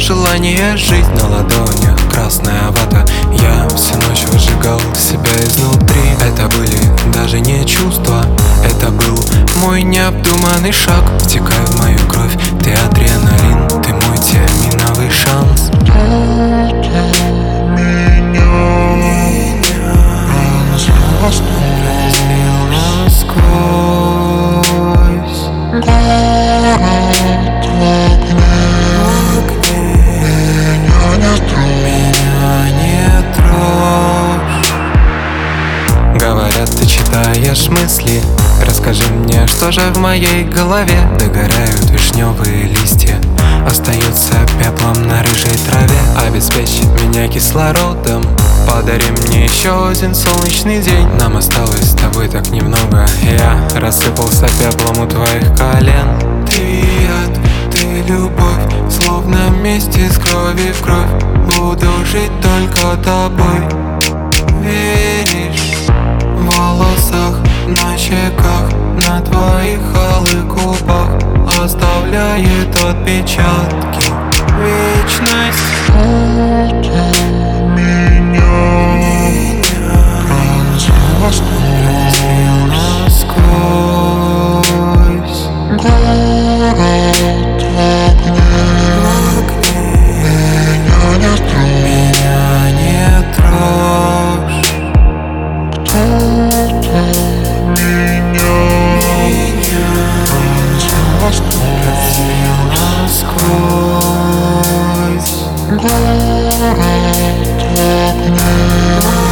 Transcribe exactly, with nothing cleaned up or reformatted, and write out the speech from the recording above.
желание жить. На ладонях красная вата, я всю ночь выжигал себя изнутри. Это были даже не чувства, это был мой необдуманный шаг. Втекай в мою кровь, ты адреналин, ты мой тиаминовый шанс. Говорят, ты читаешь мысли. Расскажи мне, что же в моей голове? Догорают вишневые листья, остаются пеплом на рыжей траве. Обеспечит меня кислородом, подари мне еще один солнечный день. Нам осталось с тобой так немного, я рассыпался пеплом у твоих колен. Ты яд, ты любовь, словно вместе с крови в кровь. Буду жить только тобой. Веришь? В волосах, на щеках, на твоих алых губах оставляет отпечатки вечность. Город огня.